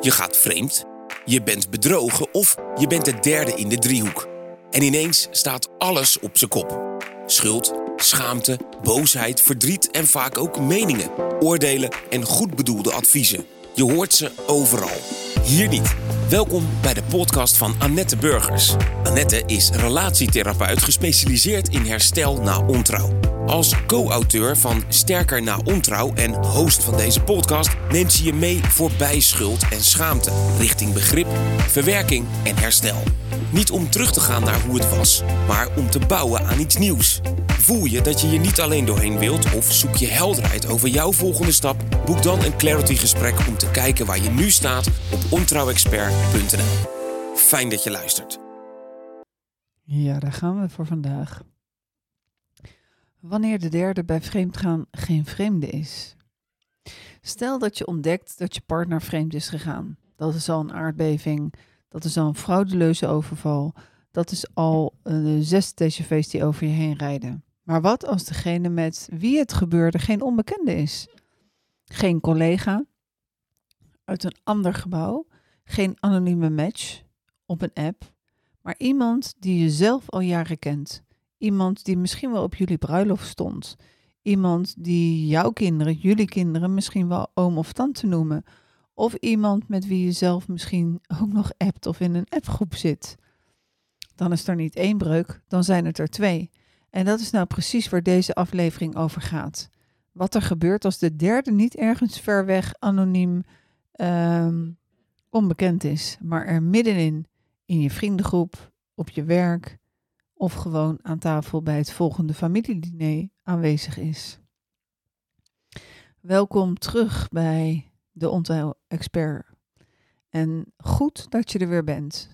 Je gaat vreemd, je bent bedrogen of je bent de derde in de driehoek. En ineens staat alles op zijn kop. Schuld, schaamte, boosheid, verdriet en vaak ook meningen, oordelen en goed bedoelde adviezen. Je hoort ze overal. Hier niet. Welkom bij de podcast van Annette Burgers. Annette is relatietherapeut gespecialiseerd in herstel na ontrouw. Als co-auteur van Sterker na ontrouw en host van deze podcast neemt ze je mee voorbij schuld en schaamte, richting begrip, verwerking en herstel. Niet om terug te gaan naar hoe het was, maar om te bouwen aan iets nieuws. Voel je dat je hier niet alleen doorheen wilt of zoek je helderheid over jouw volgende stap? Boek dan een Clarity gesprek om te kijken waar je nu staat op ontrouwexpert.nl. Fijn dat je luistert. Ja, daar gaan we voor vandaag. Wanneer de derde bij vreemdgaan geen vreemde is. Stel dat je ontdekt dat je partner vreemd is gegaan. Dat is al een aardbeving, dat is al een fraudeleuze overval, dat is al 6 TGV's die over je heen rijden. Maar wat als degene met wie het gebeurde geen onbekende is? Geen collega uit een ander gebouw, geen anonieme match op een app, maar iemand die je zelf al jaren kent. Iemand die misschien wel op jullie bruiloft stond. Iemand die jouw kinderen, jullie kinderen misschien wel oom of tante noemen. Of iemand met wie je zelf misschien ook nog appt of in een appgroep zit. Dan is er niet 1 breuk, dan zijn het er 2. En dat is nou precies waar deze aflevering over gaat. Wat er gebeurt als de derde niet ergens ver weg, anoniem, onbekend is. Maar er middenin, in je vriendengroep, op je werk of gewoon aan tafel bij het volgende familiediner aanwezig is. Welkom terug bij de Ontrouw-expert. En goed dat je er weer bent.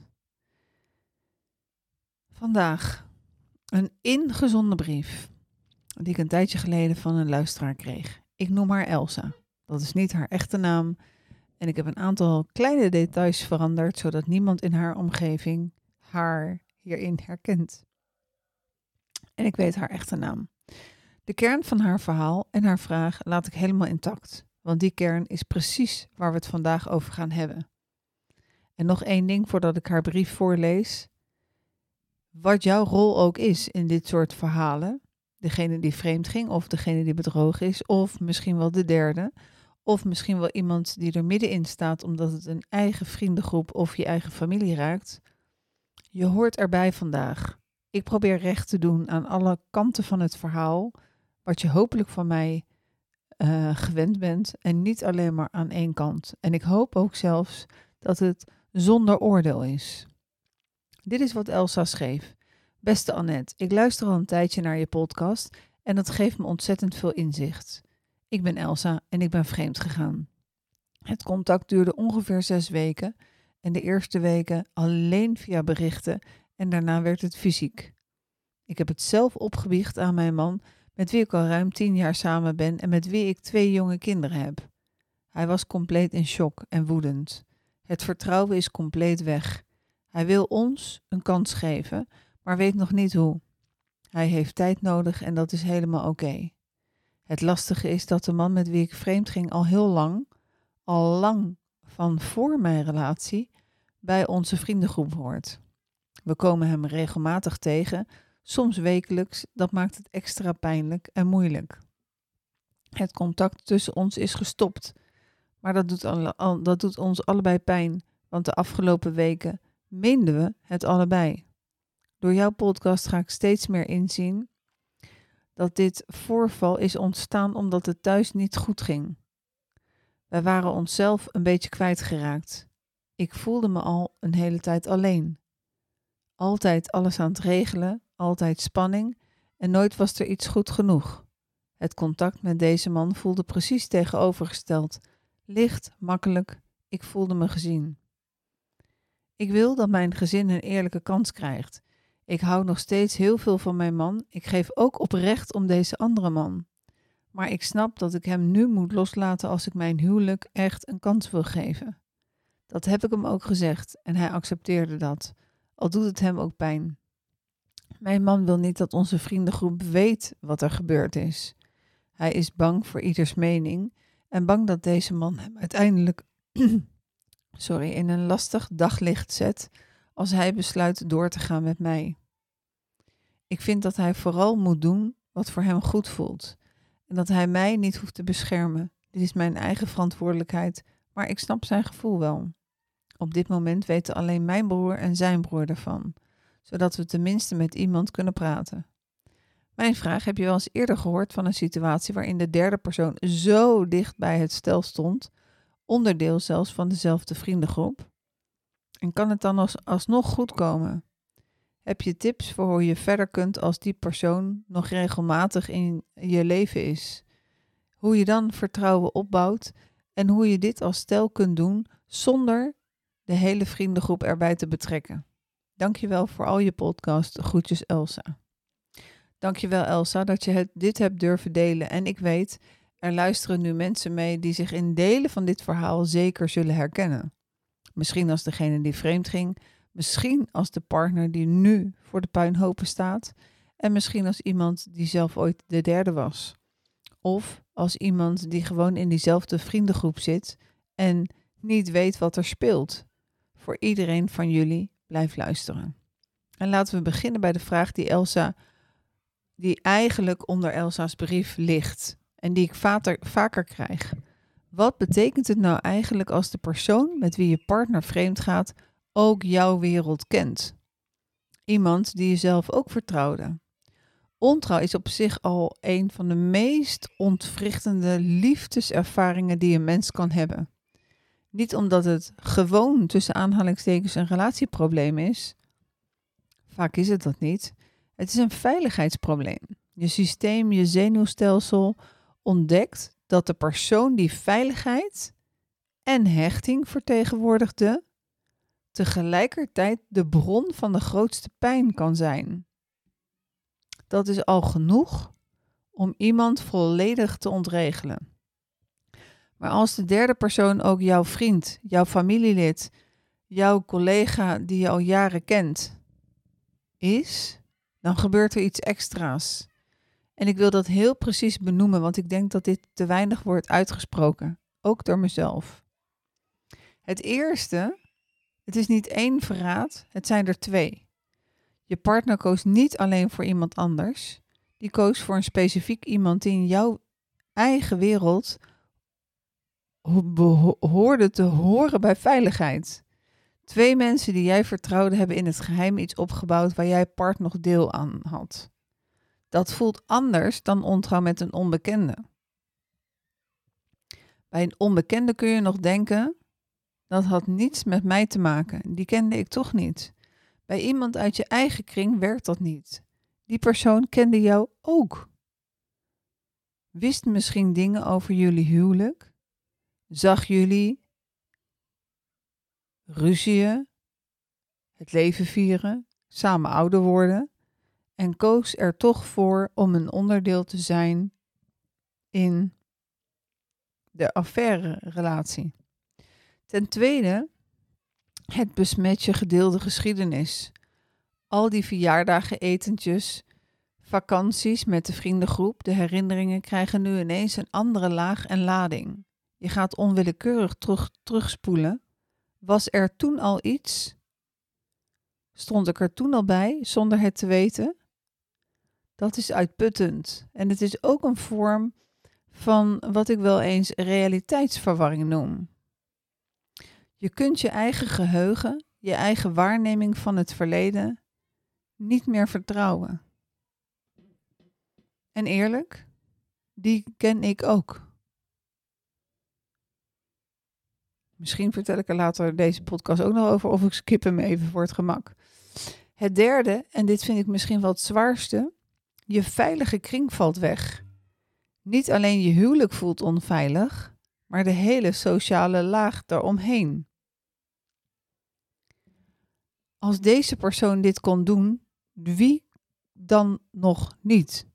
Vandaag een ingezonden brief die ik een tijdje geleden van een luisteraar kreeg. Ik noem haar Elsa. Dat is niet haar echte naam. En ik heb een aantal kleine details veranderd, zodat niemand in haar omgeving haar hierin herkent. En ik weet haar echte naam. De kern van haar verhaal en haar vraag laat ik helemaal intact. Want die kern is precies waar we het vandaag over gaan hebben. En nog 1 ding voordat ik haar brief voorlees. Wat jouw rol ook is in dit soort verhalen. Degene die vreemd ging of degene die bedrogen is. Of misschien wel de derde. Of misschien wel iemand die er middenin staat omdat het een eigen vriendengroep of je eigen familie raakt. Je hoort erbij vandaag. Ik probeer recht te doen aan alle kanten van het verhaal. Wat je hopelijk van mij gewend bent. En niet alleen maar aan 1 kant. En ik hoop ook zelfs dat het zonder oordeel is. Dit is wat Elsa schreef. Beste Annette, ik luister al een tijdje naar je podcast en dat geeft me ontzettend veel inzicht. Ik ben Elsa en ik ben vreemd gegaan. Het contact duurde ongeveer 6 weken en de eerste weken alleen via berichten en daarna werd het fysiek. Ik heb het zelf opgebiecht aan mijn man, met wie ik al ruim 10 jaar samen ben en met wie ik 2 jonge kinderen heb. Hij was compleet in shock en woedend. Het vertrouwen is compleet weg. Hij wil ons een kans geven, maar weet nog niet hoe. Hij heeft tijd nodig en dat is helemaal oké. Het lastige is dat de man met wie ik vreemd ging al lang van voor mijn relatie, bij onze vriendengroep hoort. We komen hem regelmatig tegen, soms wekelijks, dat maakt het extra pijnlijk en moeilijk. Het contact tussen ons is gestopt, maar dat doet ons allebei pijn, want de afgelopen weken meenden we het allebei. Door jouw podcast ga ik steeds meer inzien dat dit voorval is ontstaan omdat het thuis niet goed ging. Wij waren onszelf een beetje kwijtgeraakt. Ik voelde me al een hele tijd alleen. Altijd alles aan het regelen, altijd spanning en nooit was er iets goed genoeg. Het contact met deze man voelde precies tegenovergesteld. Licht, makkelijk, ik voelde me gezien. Ik wil dat mijn gezin een eerlijke kans krijgt. Ik hou nog steeds heel veel van mijn man. Ik geef ook oprecht om deze andere man. Maar ik snap dat ik hem nu moet loslaten als ik mijn huwelijk echt een kans wil geven. Dat heb ik hem ook gezegd en hij accepteerde dat, al doet het hem ook pijn. Mijn man wil niet dat onze vriendengroep weet wat er gebeurd is. Hij is bang voor ieders mening en bang dat deze man hem uiteindelijk in een lastig daglicht zet als hij besluit door te gaan met mij. Ik vind dat hij vooral moet doen wat voor hem goed voelt en dat hij mij niet hoeft te beschermen. Dit is mijn eigen verantwoordelijkheid, maar ik snap zijn gevoel wel. Op dit moment weten alleen mijn broer en zijn broer ervan, zodat we tenminste met iemand kunnen praten. Mijn vraag: heb je wel eens eerder gehoord van een situatie waarin de derde persoon zo dicht bij het stel stond, onderdeel zelfs van dezelfde vriendengroep? En kan het dan alsnog goed komen? Heb je tips voor hoe je verder kunt als die persoon nog regelmatig in je leven is? Hoe je dan vertrouwen opbouwt en hoe je dit als stel kunt doen zonder de hele vriendengroep erbij te betrekken. Dankjewel voor al je podcast. Groetjes Elsa. Dankjewel Elsa dat je dit hebt durven delen. En ik weet, er luisteren nu mensen mee die zich in delen van dit verhaal zeker zullen herkennen. Misschien als degene die vreemd ging. Misschien als de partner die nu voor de puinhopen staat. En misschien als iemand die zelf ooit de derde was. Of als iemand die gewoon in diezelfde vriendengroep zit en niet weet wat er speelt. Voor iedereen van jullie, blijf luisteren. En laten we beginnen bij de vraag die eigenlijk onder Elsa's brief ligt. En die ik vaker krijg. Wat betekent het nou eigenlijk als de persoon met wie je partner vreemd gaat ook jouw wereld kent? Iemand die je zelf ook vertrouwde. Ontrouw is op zich al een van de meest ontwrichtende liefdeservaringen die een mens kan hebben. Niet omdat het gewoon tussen aanhalingstekens een relatieprobleem is. Vaak is het dat niet. Het is een veiligheidsprobleem. Je systeem, je zenuwstelsel ontdekt dat de persoon die veiligheid en hechting vertegenwoordigde, tegelijkertijd de bron van de grootste pijn kan zijn. Dat is al genoeg om iemand volledig te ontregelen. Maar als de derde persoon ook jouw vriend, jouw familielid, jouw collega die je al jaren kent, is, dan gebeurt er iets extra's. En ik wil dat heel precies benoemen, want ik denk dat dit te weinig wordt uitgesproken, ook door mezelf. Het eerste, het is niet 1 verraad, het zijn er 2. Je partner koos niet alleen voor iemand anders, die koos voor een specifiek iemand die in jouw eigen wereld hoorde te horen bij veiligheid. 2 mensen die jij vertrouwde hebben in het geheim iets opgebouwd waar jij part nog deel aan had. Dat voelt anders dan ontrouw met een onbekende. Bij een onbekende kun je nog denken, dat had niets met mij te maken, die kende ik toch niet. Bij iemand uit je eigen kring werkt dat niet. Die persoon kende jou ook. Wist misschien dingen over jullie huwelijk, zag jullie ruzieën, het leven vieren, samen ouder worden en koos er toch voor om een onderdeel te zijn in de affaire-relatie. Ten tweede, het besmet je gedeelde geschiedenis. Al die verjaardagen, etentjes, vakanties met de vriendengroep, de herinneringen krijgen nu ineens een andere laag en lading. Je gaat onwillekeurig terugspoelen. Was er toen al iets? Stond ik er toen al bij, zonder het te weten? Dat is uitputtend. En het is ook een vorm van wat ik wel eens realiteitsverwarring noem. Je kunt je eigen geheugen, je eigen waarneming van het verleden niet meer vertrouwen. En eerlijk, die ken ik ook. Misschien vertel ik er later deze podcast ook nog over of ik skip hem even voor het gemak. Het derde, en dit vind ik misschien wel het zwaarste, je veilige kring valt weg. Niet alleen je huwelijk voelt onveilig, maar de hele sociale laag daaromheen. Als deze persoon dit kon doen, wie dan nog niet?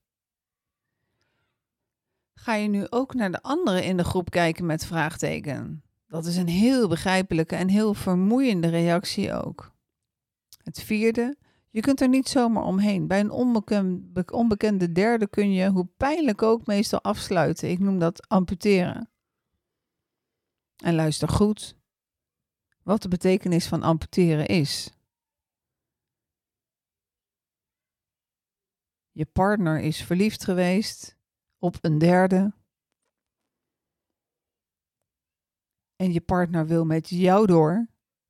Ga je nu ook naar de anderen in de groep kijken met vraagteken? Dat is een heel begrijpelijke en heel vermoeiende reactie ook. Het vierde, je kunt er niet zomaar omheen. Bij een onbekende derde kun je, hoe pijnlijk ook, meestal afsluiten. Ik noem dat amputeren. En luister goed. wat de betekenis van amputeren is. Je partner is verliefd geweest op een derde. En je partner wil met jou door.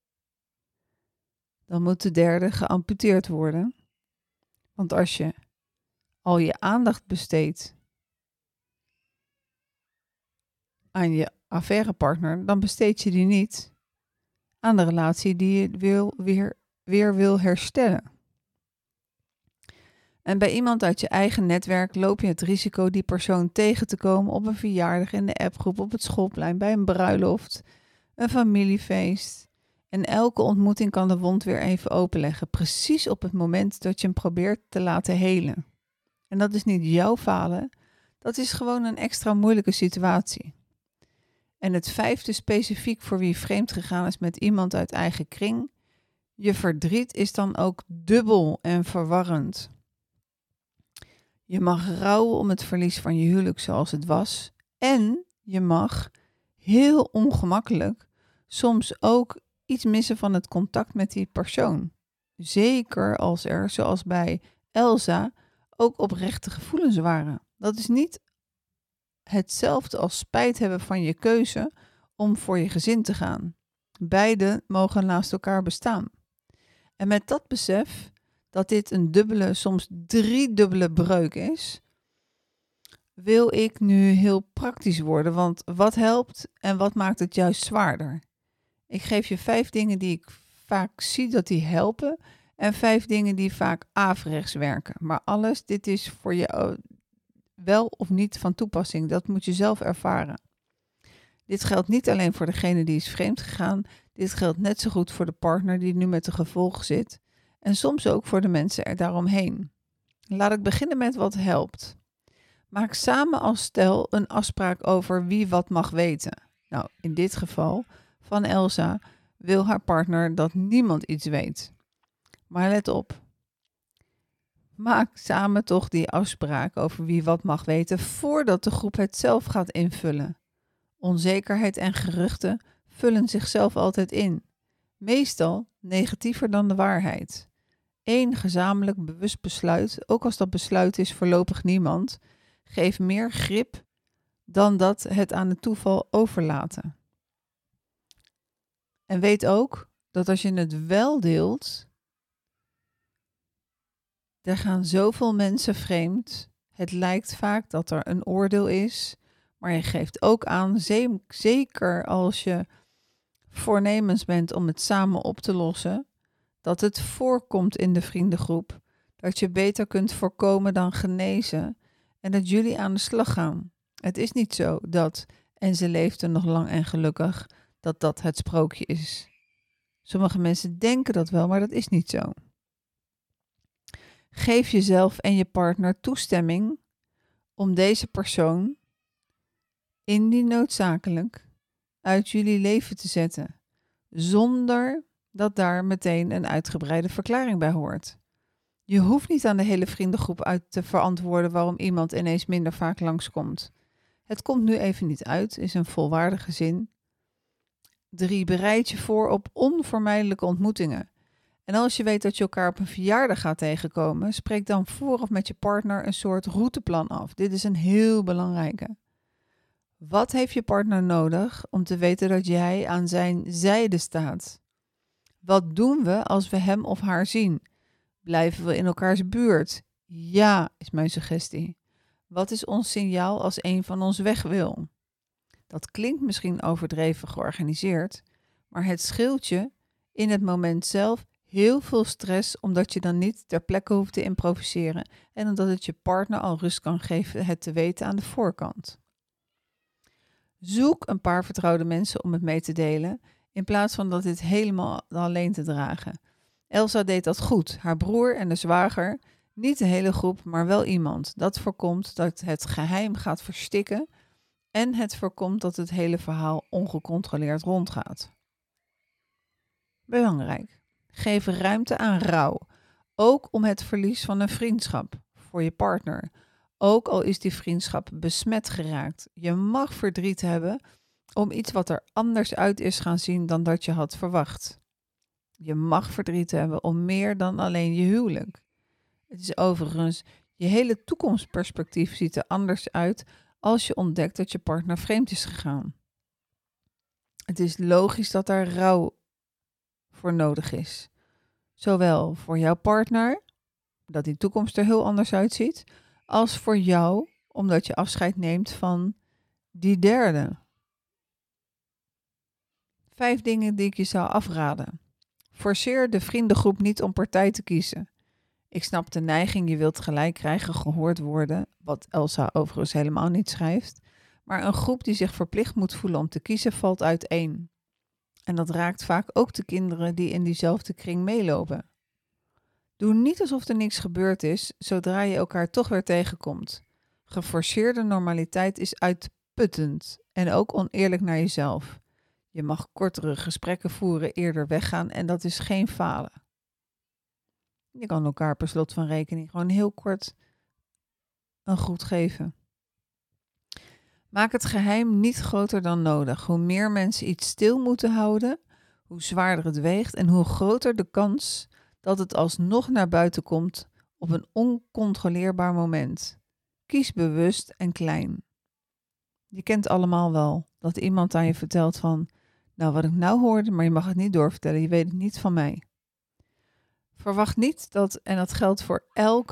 Dan moet de derde geamputeerd worden. Want als je al je aandacht besteedt aan je affairepartner, dan besteed je die niet aan de relatie die je weer wil herstellen. En bij iemand uit je eigen netwerk loop je het risico die persoon tegen te komen op een verjaardag, in de appgroep, op het schoolplein, bij een bruiloft, een familiefeest. En elke ontmoeting kan de wond weer even openleggen, precies op het moment dat je hem probeert te laten helen. En dat is niet jouw falen, dat is gewoon een extra moeilijke situatie. En het vijfde specifiek voor wie vreemd gegaan is met iemand uit eigen kring, je verdriet is dan ook dubbel en verwarrend. Je mag rouwen om het verlies van je huwelijk zoals het was. En je mag heel ongemakkelijk soms ook iets missen van het contact met die persoon. Zeker als er, zoals bij Elsa, ook oprechte gevoelens waren. Dat is niet hetzelfde als spijt hebben van je keuze om voor je gezin te gaan. Beide mogen naast elkaar bestaan. En met dat besef dat dit een dubbele, soms driedubbele breuk is, wil ik nu heel praktisch worden. Want wat helpt en wat maakt het juist zwaarder? Ik geef je 5 dingen die ik vaak zie dat die helpen en 5 dingen die vaak averechts werken. Maar alles, dit is voor je wel of niet van toepassing. Dat moet je zelf ervaren. Dit geldt niet alleen voor degene die is vreemd gegaan. Dit geldt net zo goed voor de partner die nu met de gevolgen zit. En soms ook voor de mensen er daaromheen. Laat ik beginnen met wat helpt. Maak samen als stel een afspraak over wie wat mag weten. Nou, in dit geval van Elsa wil haar partner dat niemand iets weet. Maar let op. Maak samen toch die afspraak over wie wat mag weten voordat de groep het zelf gaat invullen. Onzekerheid en geruchten vullen zichzelf altijd in. Meestal negatiever dan de waarheid. 1 gezamenlijk bewust besluit, ook als dat besluit is voorlopig niemand, geeft meer grip dan dat het aan het toeval overlaten. En weet ook dat als je het wel deelt, er gaan zoveel mensen vreemd. Het lijkt vaak dat er een oordeel is, maar je geeft ook aan, zeker als je voornemens bent om het samen op te lossen, dat het voorkomt in de vriendengroep, dat je beter kunt voorkomen dan genezen en dat jullie aan de slag gaan. Het is niet zo dat, en ze leefde nog lang en gelukkig, dat het sprookje is. Sommige mensen denken dat wel, maar dat is niet zo. Geef jezelf en je partner toestemming om deze persoon, indien noodzakelijk, uit jullie leven te zetten, zonder dat daar meteen een uitgebreide verklaring bij hoort. Je hoeft niet aan de hele vriendengroep uit te verantwoorden waarom iemand ineens minder vaak langskomt. Het komt nu even niet uit, is een volwaardige zin. 3, bereid je voor op onvermijdelijke ontmoetingen. En als je weet dat je elkaar op een verjaardag gaat tegenkomen, spreek dan vooraf met je partner een soort routeplan af. Dit is een heel belangrijke. Wat heeft je partner nodig om te weten dat jij aan zijn zijde staat? Wat doen we als we hem of haar zien? Blijven we in elkaars buurt? Ja, is mijn suggestie. Wat is ons signaal als een van ons weg wil? Dat klinkt misschien overdreven georganiseerd, maar het scheelt je in het moment zelf heel veel stress, omdat je dan niet ter plekke hoeft te improviseren en omdat het je partner al rust kan geven het te weten aan de voorkant. Zoek een paar vertrouwde mensen om het mee te delen, in plaats van dat dit helemaal alleen te dragen. Elsa deed dat goed, haar broer en de zwager, niet de hele groep, maar wel iemand. Dat voorkomt dat het geheim gaat verstikken en het voorkomt dat het hele verhaal ongecontroleerd rondgaat. Belangrijk. Geef ruimte aan rouw, ook om het verlies van een vriendschap voor je partner. Ook al is die vriendschap besmet geraakt. Je mag verdriet hebben om iets wat er anders uit is gaan zien dan dat je had verwacht. Je mag verdriet hebben om meer dan alleen je huwelijk. Het is overigens, je hele toekomstperspectief ziet er anders uit als je ontdekt dat je partner vreemd is gegaan. Het is logisch dat daar rouw voor nodig is. Zowel voor jouw partner, dat die toekomst er heel anders uitziet, als voor jou, omdat je afscheid neemt van die derde. 5 dingen die ik je zou afraden. Forceer de vriendengroep niet om partij te kiezen. Ik snap de neiging, je wilt gelijk krijgen, gehoord worden, wat Elsa overigens helemaal niet schrijft. Maar een groep die zich verplicht moet voelen om te kiezen valt uiteen. En dat raakt vaak ook de kinderen die in diezelfde kring meelopen. Doe niet alsof er niks gebeurd is, zodra je elkaar toch weer tegenkomt. Geforceerde normaliteit is uitputtend en ook oneerlijk naar jezelf. Je mag kortere gesprekken voeren, eerder weggaan en dat is geen falen. Je kan elkaar per slot van rekening gewoon heel kort een groet geven. Maak het geheim niet groter dan nodig. Hoe meer mensen iets stil moeten houden, hoe zwaarder het weegt en hoe groter de kans dat het alsnog naar buiten komt op een oncontroleerbaar moment. Kies bewust en klein. Je kent allemaal wel dat iemand aan je vertelt van, nou wat ik nou hoorde, maar je mag het niet doorvertellen, je weet het niet van mij. Verwacht niet dat, en dat geldt voor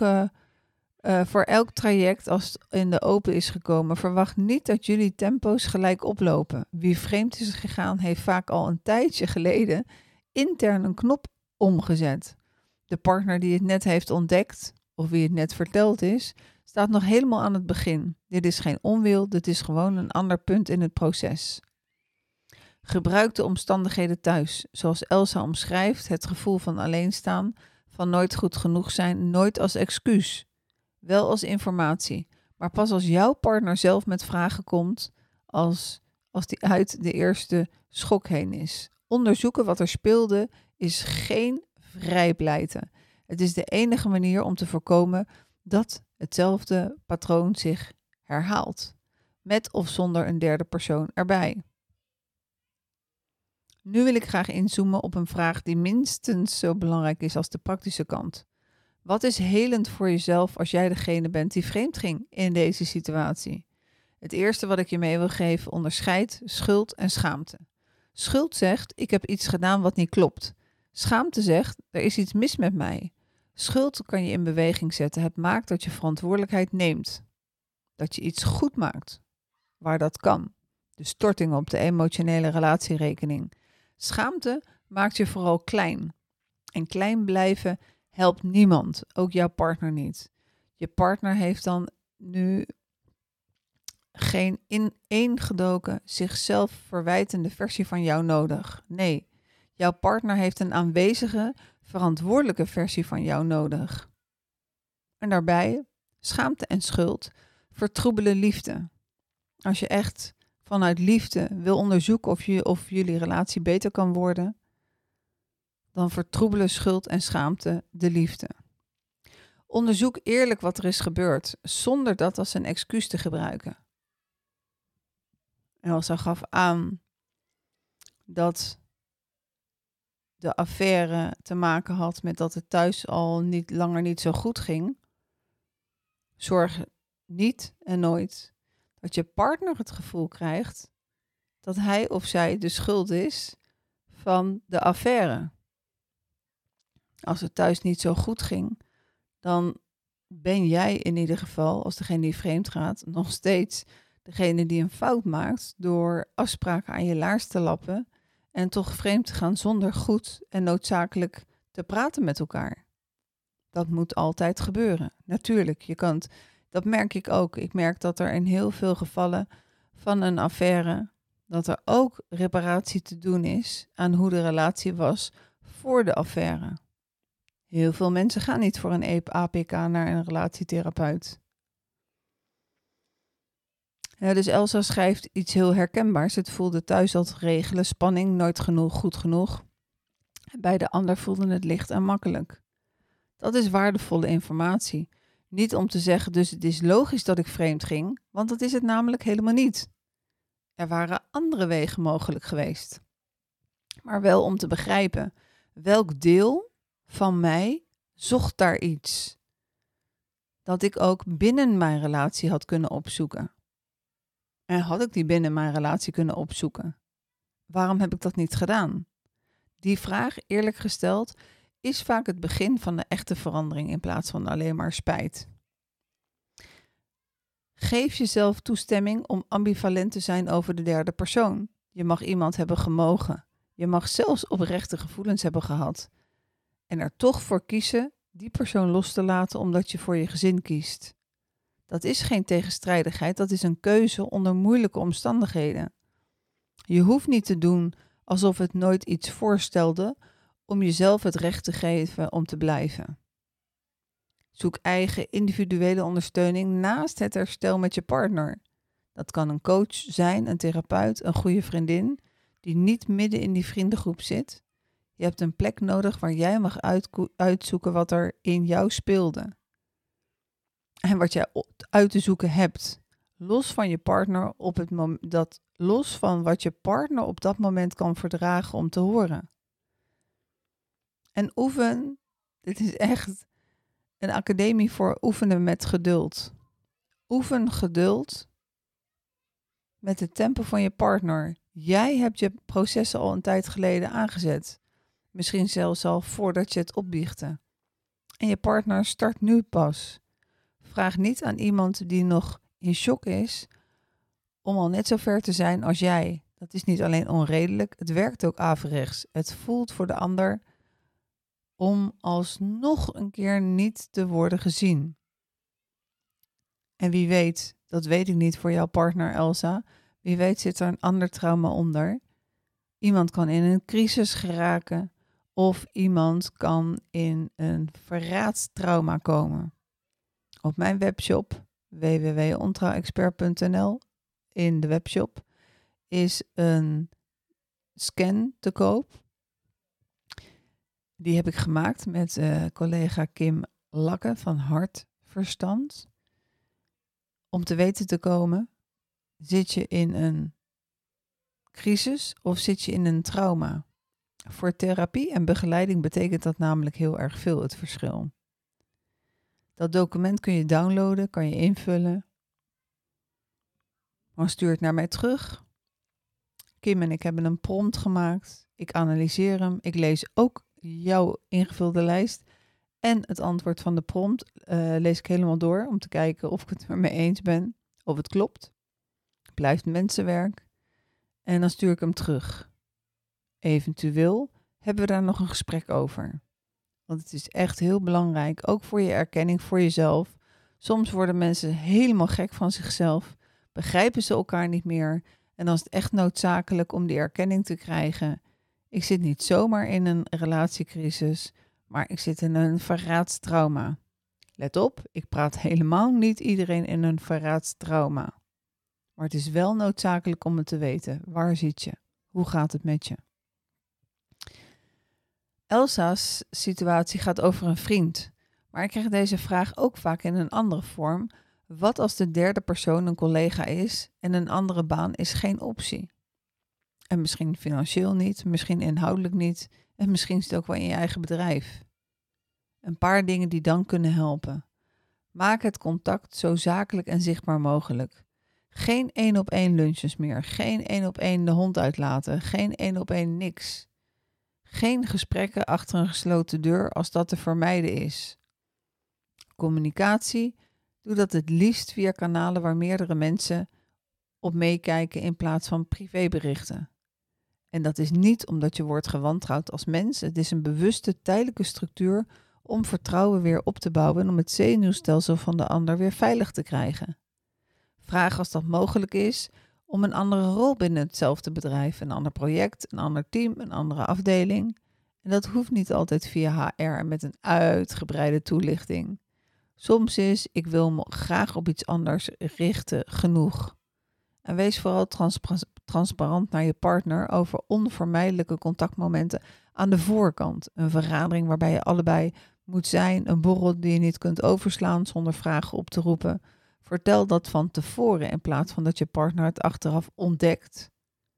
elk traject als het in de open is gekomen, verwacht niet dat jullie tempo's gelijk oplopen. Wie vreemd is gegaan, heeft vaak al een tijdje geleden intern een knop omgezet. De partner die het net heeft ontdekt, of wie het net verteld is, staat nog helemaal aan het begin. Dit is geen onwil, dit is gewoon een ander punt in het proces. Gebruik de omstandigheden thuis, zoals Elsa omschrijft, het gevoel van alleenstaan, van nooit goed genoeg zijn, nooit als excuus. Wel als informatie, maar pas als jouw partner zelf met vragen komt, als die uit de eerste schok heen is. Onderzoeken wat er speelde is geen vrijpleiten. Het is de enige manier om te voorkomen dat hetzelfde patroon zich herhaalt, met of zonder een derde persoon erbij. Nu wil ik graag inzoomen op een vraag die minstens zo belangrijk is als de praktische kant. Wat is helend voor jezelf als jij degene bent die vreemd ging in deze situatie? Het eerste wat ik je mee wil geven, onderscheid schuld en schaamte. Schuld zegt, ik heb iets gedaan wat niet klopt. Schaamte zegt, er is iets mis met mij. Schuld kan je in beweging zetten. Het maakt dat je verantwoordelijkheid neemt. Dat je iets goed maakt, waar dat kan. De storting op de emotionele relatierekening. Schaamte maakt je vooral klein. En klein blijven helpt niemand, ook jouw partner niet. Je partner heeft dan nu geen ineengedoken, zichzelf verwijtende versie van jou nodig. Nee, jouw partner heeft een aanwezige, verantwoordelijke versie van jou nodig. En daarbij, schaamte en schuld vertroebelen liefde. Als je echt vanuit liefde wil onderzoeken of jullie relatie beter kan worden, dan vertroebelen schuld en schaamte de liefde. Onderzoek eerlijk wat er is gebeurd, zonder dat als een excuus te gebruiken. Elsa gaf aan dat de affaire te maken had met dat het thuis al langer niet zo goed ging. Zorg niet en nooit dat je partner het gevoel krijgt dat hij of zij de schuld is van de affaire. Als het thuis niet zo goed ging, dan ben jij in ieder geval, als degene die vreemd gaat, nog steeds degene die een fout maakt door afspraken aan je laars te lappen en toch vreemd te gaan zonder goed en noodzakelijk te praten met elkaar. Dat moet altijd gebeuren. Natuurlijk, dat merk ik ook. Ik merk dat er in heel veel gevallen van een affaire, dat er ook reparatie te doen is aan hoe de relatie was voor de affaire. Heel veel mensen gaan niet voor een APK naar een relatietherapeut. Ja, dus Elsa schrijft iets heel herkenbaars. Het voelde thuis als regelen, spanning, nooit genoeg, goed genoeg. Bij de ander voelde het licht en makkelijk. Dat is waardevolle informatie. Niet om te zeggen, dus het is logisch dat ik vreemd ging, want dat is het namelijk helemaal niet. Er waren andere wegen mogelijk geweest. Maar wel om te begrijpen, welk deel van mij zocht daar iets dat ik ook binnen mijn relatie had kunnen opzoeken. En had ik die binnen mijn relatie kunnen opzoeken? Waarom heb ik dat niet gedaan? Die vraag, eerlijk gesteld, is vaak het begin van de echte verandering in plaats van alleen maar spijt. Geef jezelf toestemming om ambivalent te zijn over de derde persoon. Je mag iemand hebben gemogen. Je mag zelfs oprechte gevoelens hebben gehad. En er toch voor kiezen die persoon los te laten omdat je voor je gezin kiest. Dat is geen tegenstrijdigheid, dat is een keuze onder moeilijke omstandigheden. Je hoeft niet te doen alsof het nooit iets voorstelde om jezelf het recht te geven om te blijven. Zoek eigen individuele ondersteuning naast het herstel met je partner. Dat kan een coach zijn, een therapeut, een goede vriendin die niet midden in die vriendengroep zit. Je hebt een plek nodig waar jij mag uitzoeken wat er in jou speelde. En wat jij uit te zoeken hebt. Los van wat je partner op dat moment kan verdragen om te horen. En oefen, dit is echt een academie voor oefenen met geduld. Oefen geduld met het tempo van je partner. Jij hebt je processen al een tijd geleden aangezet. Misschien zelfs al voordat je het opbiechtte. En je partner start nu pas. Vraag niet aan iemand die nog in shock is om al net zo ver te zijn als jij. Dat is niet alleen onredelijk, het werkt ook averechts. Het voelt voor de ander om alsnog een keer niet te worden gezien. En wie weet, dat weet ik niet voor jouw partner Elsa, wie weet zit er een ander trauma onder. Iemand kan in een crisis geraken of iemand kan in een verraadstrauma komen. Op mijn webshop www.ontrouwexpert.nl in de webshop is een scan te koop. Die heb ik gemaakt met collega Kim Lakke van Hartverstand. Om te weten te komen, zit je in een crisis of zit je in een trauma? Voor therapie en begeleiding betekent dat namelijk heel erg veel het verschil. Dat document kun je downloaden, kan je invullen. Dan stuur het naar mij terug. Kim en ik hebben een prompt gemaakt. Ik analyseer hem. Ik lees ook jouw ingevulde lijst. En het antwoord van de prompt lees ik helemaal door om te kijken of ik het ermee eens ben. Of het klopt. Het blijft mensenwerk. En dan stuur ik hem terug. Eventueel hebben we daar nog een gesprek over. Want het is echt heel belangrijk, ook voor je erkenning, voor jezelf. Soms worden mensen helemaal gek van zichzelf, begrijpen ze elkaar niet meer. En dan is het echt noodzakelijk om die erkenning te krijgen. Ik zit niet zomaar in een relatiecrisis, maar ik zit in een verraadstrauma. Let op, ik praat helemaal niet iedereen in een verraadstrauma. Maar het is wel noodzakelijk om het te weten. Waar zit je? Hoe gaat het met je? Elsa's situatie gaat over een vriend. Maar ik krijg deze vraag ook vaak in een andere vorm. Wat als de derde persoon een collega is en een andere baan is geen optie? En misschien financieel niet, misschien inhoudelijk niet en misschien is het ook wel in je eigen bedrijf. Een paar dingen die dan kunnen helpen. Maak het contact zo zakelijk en zichtbaar mogelijk. Geen 1-op-1 lunches meer, geen 1-op-1 de hond uitlaten, geen 1-op-1 niks. Geen gesprekken achter een gesloten deur als dat te vermijden is. Communicatie, doe dat het liefst via kanalen waar meerdere mensen op meekijken in plaats van privéberichten. En dat is niet omdat je wordt gewantrouwd als mens. Het is een bewuste tijdelijke structuur om vertrouwen weer op te bouwen en om het zenuwstelsel van de ander weer veilig te krijgen. Vraag als dat mogelijk is om een andere rol binnen hetzelfde bedrijf, een ander project, een ander team, een andere afdeling. En dat hoeft niet altijd via HR met een uitgebreide toelichting. Soms is, ik wil me graag op iets anders richten, genoeg. En wees vooral transparant naar je partner over onvermijdelijke contactmomenten aan de voorkant. Een vergadering waarbij je allebei moet zijn, een borrel die je niet kunt overslaan zonder vragen op te roepen. Vertel dat van tevoren in plaats van dat je partner het achteraf ontdekt.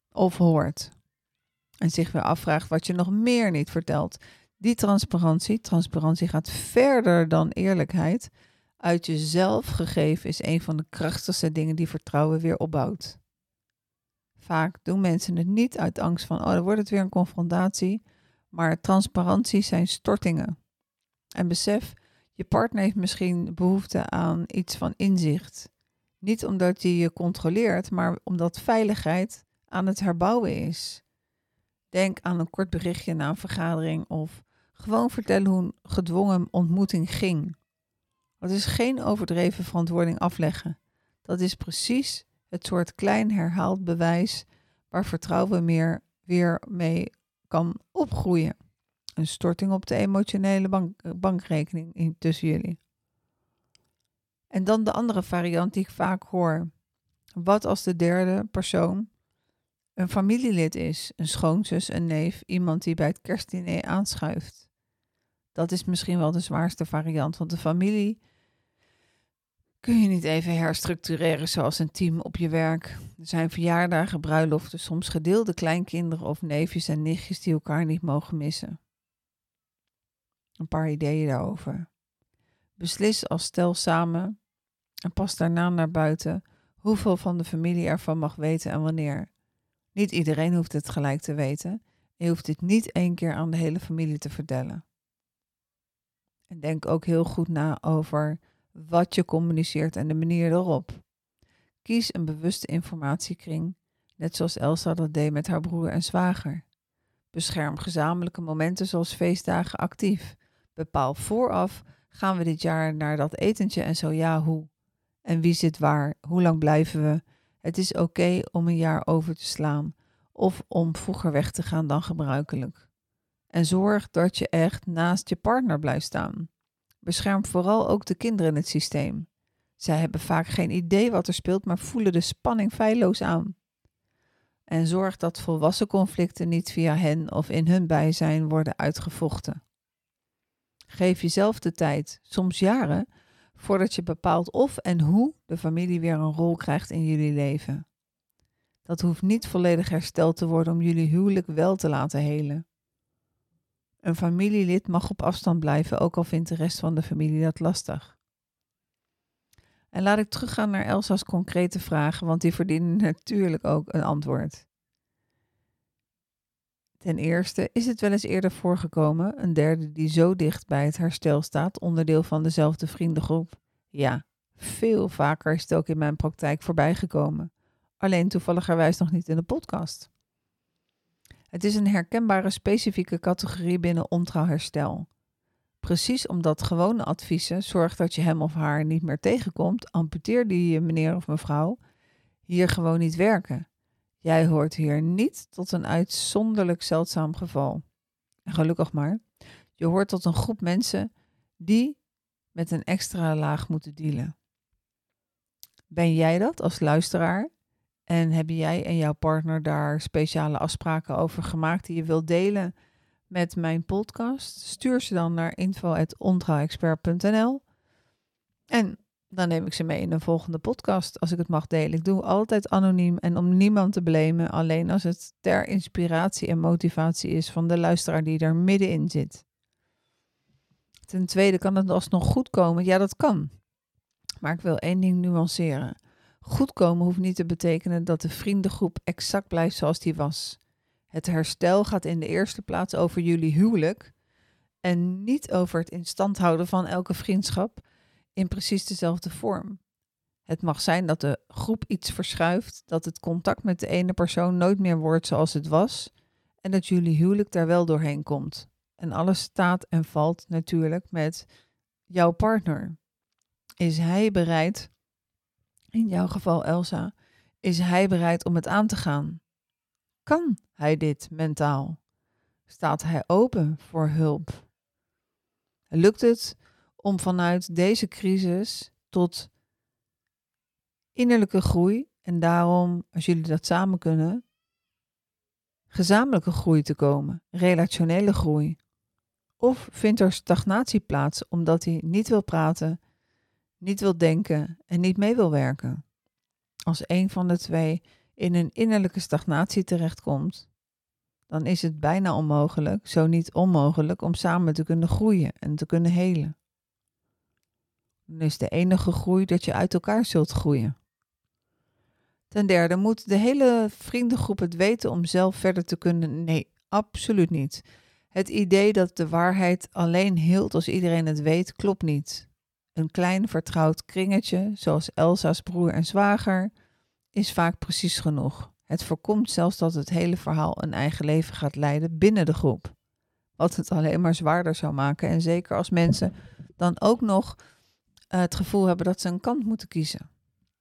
of hoort. En zich weer afvraagt wat je nog meer niet vertelt. Die transparantie gaat verder dan eerlijkheid. Uit jezelf gegeven is een van de krachtigste dingen die vertrouwen weer opbouwt. Vaak doen mensen het niet uit angst van, dan wordt het weer een confrontatie. Maar transparantie zijn stortingen. En besef, je partner heeft misschien behoefte aan iets van inzicht. Niet omdat hij je controleert, maar omdat veiligheid aan het herbouwen is. Denk aan een kort berichtje na een vergadering of gewoon vertellen hoe een gedwongen ontmoeting ging. Dat is geen overdreven verantwoording afleggen. Dat is precies het soort klein herhaald bewijs waar vertrouwen weer mee kan opgroeien. Een storting op de emotionele bankrekening tussen jullie. En dan de andere variant die ik vaak hoor. Wat als de derde persoon een familielid is, een schoonzus, een neef, iemand die bij het kerstdiner aanschuift? Dat is misschien wel de zwaarste variant, want de familie kun je niet even herstructureren zoals een team op je werk. Er zijn verjaardagen, bruiloften, soms gedeelde kleinkinderen of neefjes en nichtjes die elkaar niet mogen missen. Een paar ideeën daarover. Beslis als stel samen en pas daarna naar buiten hoeveel van de familie ervan mag weten en wanneer. Niet iedereen hoeft het gelijk te weten. Je hoeft dit niet 1 keer aan de hele familie te vertellen. En denk ook heel goed na over wat je communiceert en de manier erop. Kies een bewuste informatiekring, net zoals Elsa dat deed met haar broer en zwager. Bescherm gezamenlijke momenten zoals feestdagen actief. Bepaal vooraf, gaan we dit jaar naar dat etentje en zo ja, hoe? En wie zit waar? Hoe lang blijven we? Het is oké om een jaar over te slaan of om vroeger weg te gaan dan gebruikelijk. En zorg dat je echt naast je partner blijft staan. Bescherm vooral ook de kinderen in het systeem. Zij hebben vaak geen idee wat er speelt, maar voelen de spanning feilloos aan. En zorg dat volwassen conflicten niet via hen of in hun bijzijn worden uitgevochten. Geef jezelf de tijd, soms jaren, voordat je bepaalt of en hoe de familie weer een rol krijgt in jullie leven. Dat hoeft niet volledig hersteld te worden om jullie huwelijk wel te laten helen. Een familielid mag op afstand blijven, ook al vindt de rest van de familie dat lastig. En laat ik teruggaan naar Elsa's concrete vragen, want die verdienen natuurlijk ook een antwoord. Ten eerste, is het wel eens eerder voorgekomen, een derde die zo dicht bij het herstel staat, onderdeel van dezelfde vriendengroep? Ja, veel vaker is het ook in mijn praktijk voorbijgekomen. Alleen toevalligerwijs nog niet in de podcast. Het is een herkenbare specifieke categorie binnen ontrouwherstel. Precies omdat gewone adviezen zorgt dat je hem of haar niet meer tegenkomt, amputeer die je meneer of mevrouw hier gewoon niet werken. Jij hoort hier niet tot een uitzonderlijk zeldzaam geval. En gelukkig maar. Je hoort tot een groep mensen die met een extra laag moeten dealen. Ben jij dat als luisteraar? En hebben jij en jouw partner daar speciale afspraken over gemaakt die je wilt delen met mijn podcast? Stuur ze dan naar info@ontrouwexpert.nl en dan neem ik ze mee in een volgende podcast als ik het mag delen. Ik doe altijd anoniem en om niemand te blamen, alleen als het ter inspiratie en motivatie is van de luisteraar die er middenin zit. Ten tweede, kan het alsnog goed komen? Ja, dat kan. Maar ik wil 1 ding nuanceren. Goed komen hoeft niet te betekenen dat de vriendengroep exact blijft zoals die was. Het herstel gaat in de eerste plaats over jullie huwelijk en niet over het in stand houden van elke vriendschap in precies dezelfde vorm. Het mag zijn dat de groep iets verschuift, dat het contact met de ene persoon nooit meer wordt zoals het was en dat jullie huwelijk daar wel doorheen komt. En alles staat en valt natuurlijk met jouw partner. Is hij bereid, in jouw geval Elsa, is hij bereid om het aan te gaan? Kan hij dit mentaal? Staat hij open voor hulp? Lukt het om vanuit deze crisis tot innerlijke groei en daarom, als jullie dat samen kunnen, gezamenlijke groei te komen, relationele groei? Of vindt er stagnatie plaats omdat hij niet wil praten, niet wil denken en niet mee wil werken? Als een van de twee in een innerlijke stagnatie terechtkomt, dan is het bijna onmogelijk, zo niet onmogelijk, om samen te kunnen groeien en te kunnen helen. Dan is de enige groei dat je uit elkaar zult groeien. Ten derde, moet de hele vriendengroep het weten om zelf verder te kunnen? Nee, absoluut niet. Het idee dat de waarheid alleen heelt als iedereen het weet, klopt niet. Een klein vertrouwd kringetje, zoals Elsa's broer en zwager, is vaak precies genoeg. Het voorkomt zelfs dat het hele verhaal een eigen leven gaat leiden binnen de groep. Wat het alleen maar zwaarder zou maken. En zeker als mensen dan ook nog het gevoel hebben dat ze een kant moeten kiezen.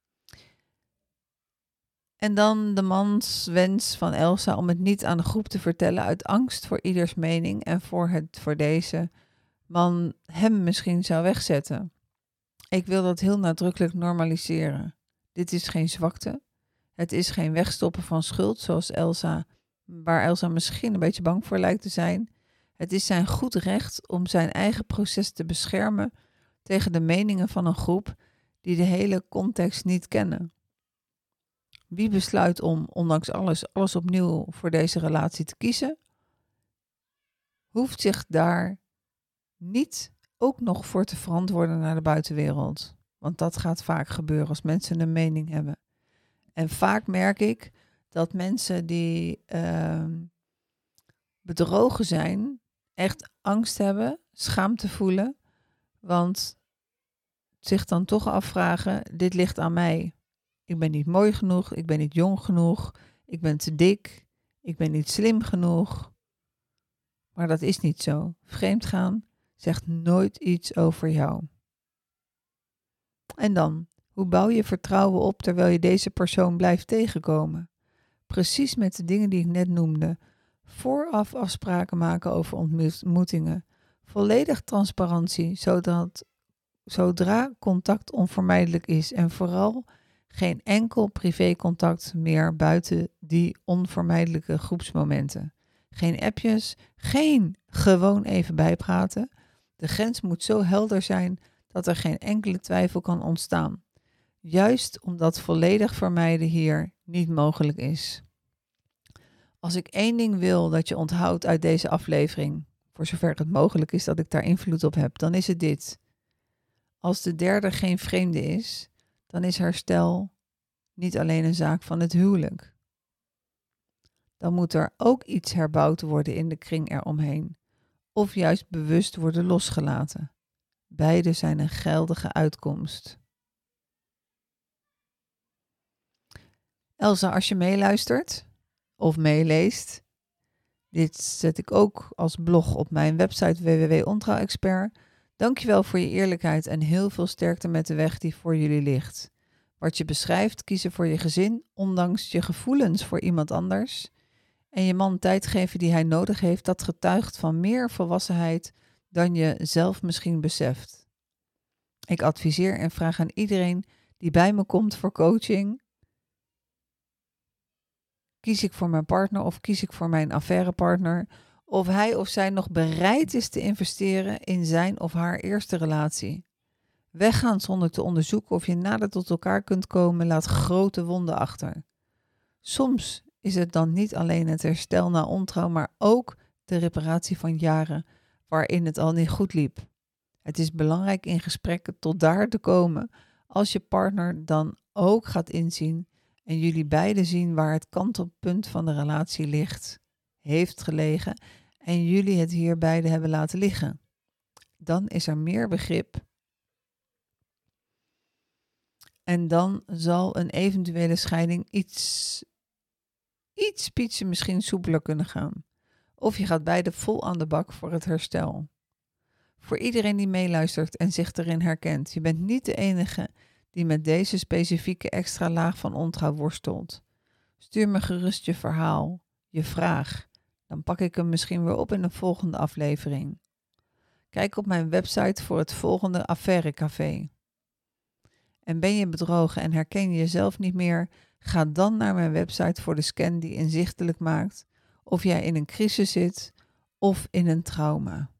En dan de manswens van Elsa om het niet aan de groep te vertellen uit angst voor ieders mening en voor deze man hem misschien zou wegzetten. Ik wil dat heel nadrukkelijk normaliseren. Dit is geen zwakte. Het is geen wegstoppen van schuld zoals waar Elsa misschien een beetje bang voor lijkt te zijn. Het is zijn goed recht om zijn eigen proces te beschermen tegen de meningen van een groep die de hele context niet kennen. Wie besluit om, ondanks alles opnieuw voor deze relatie te kiezen, hoeft zich daar niet ook nog voor te verantwoorden naar de buitenwereld. Want dat gaat vaak gebeuren als mensen een mening hebben. En vaak merk ik dat mensen die bedrogen zijn, echt angst hebben, schaamte voelen, want zich dan toch afvragen, dit ligt aan mij. Ik ben niet mooi genoeg, ik ben niet jong genoeg, ik ben te dik, ik ben niet slim genoeg. Maar dat is niet zo. Vreemdgaan zegt nooit iets over jou. En dan, hoe bouw je vertrouwen op terwijl je deze persoon blijft tegenkomen? Precies met de dingen die ik net noemde. Vooraf afspraken maken over ontmoetingen. Volledig transparantie, zodra contact onvermijdelijk is. En vooral geen enkel privécontact meer buiten die onvermijdelijke groepsmomenten. Geen appjes, geen gewoon even bijpraten. De grens moet zo helder zijn dat er geen enkele twijfel kan ontstaan. Juist omdat volledig vermijden hier niet mogelijk is. Als ik één ding wil dat je onthoudt uit deze aflevering, voor zover het mogelijk is dat ik daar invloed op heb, dan is het dit. Als de derde geen vreemde is, dan is herstel niet alleen een zaak van het huwelijk. Dan moet er ook iets herbouwd worden in de kring eromheen, of juist bewust worden losgelaten. Beide zijn een geldige uitkomst. Elsa, als je meeluistert of meeleest, dit zet ik ook als blog op mijn website www.ontrouwexpert. Dankjewel voor je eerlijkheid en heel veel sterkte met de weg die voor jullie ligt. Wat je beschrijft, kiezen voor je gezin, ondanks je gevoelens voor iemand anders. En je man tijd geven die hij nodig heeft, dat getuigt van meer volwassenheid dan je zelf misschien beseft. Ik adviseer en vraag aan iedereen die bij me komt voor coaching: kies ik voor mijn partner of kies ik voor mijn affairepartner? Of hij of zij nog bereid is te investeren in zijn of haar eerste relatie. Weggaan zonder te onderzoeken of je nader tot elkaar kunt komen, laat grote wonden achter. Soms is het dan niet alleen het herstel na ontrouw, maar ook de reparatie van jaren waarin het al niet goed liep. Het is belangrijk in gesprekken tot daar te komen als je partner dan ook gaat inzien en jullie beiden zien waar het kantelpunt van de relatie heeft gelegen en jullie het hier beide hebben laten liggen. Dan is er meer begrip en dan zal een eventuele scheiding iets pietje misschien soepeler kunnen gaan. Of je gaat beide vol aan de bak voor het herstel. Voor iedereen die meeluistert en zich erin herkent, je bent niet de enige die met deze specifieke extra laag van ontrouw worstelt. Stuur me gerust je verhaal, je vraag. Dan pak ik hem misschien weer op in een volgende aflevering. Kijk op mijn website voor het volgende Affairecafé. En ben je bedrogen en herken je jezelf niet meer? Ga dan naar mijn website voor de scan die inzichtelijk maakt of jij in een crisis zit of in een trauma.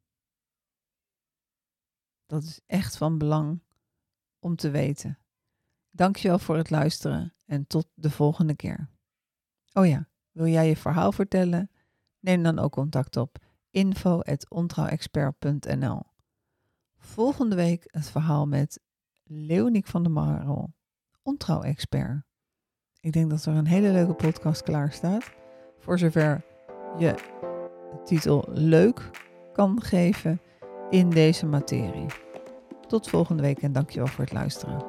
Dat is echt van belang om te weten. Dankjewel voor het luisteren en tot de volgende keer. Oh ja, wil jij je verhaal vertellen? Neem dan ook contact op info@ontrouwexpert.nl. Volgende week het verhaal met Leoniek van der Marel, ontrouwexpert. Ik denk dat er een hele leuke podcast klaar staat. Voor zover je de titel leuk kan geven in deze materie. Tot volgende week en dankjewel voor het luisteren.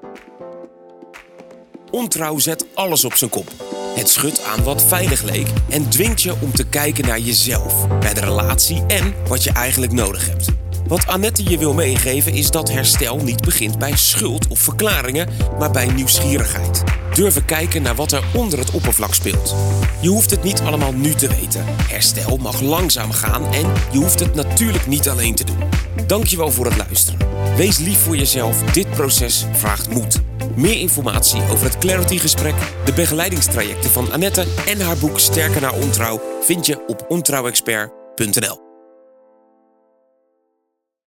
Ontrouw zet alles op zijn kop. Het schudt aan wat veilig leek en dwingt je om te kijken naar jezelf, naar de relatie en wat je eigenlijk nodig hebt. Wat Annette je wil meegeven is dat herstel niet begint bij schuld of verklaringen, maar bij nieuwsgierigheid. Durven kijken naar wat er onder het oppervlak speelt. Je hoeft het niet allemaal nu te weten. Herstel mag langzaam gaan en je hoeft het natuurlijk niet alleen te doen. Dankjewel voor het luisteren. Wees lief voor jezelf, dit proces vraagt moed. Meer informatie over het Clarity-gesprek, de begeleidingstrajecten van Annette en haar boek Sterker naar ontrouw vind je op ontrouwexpert.nl.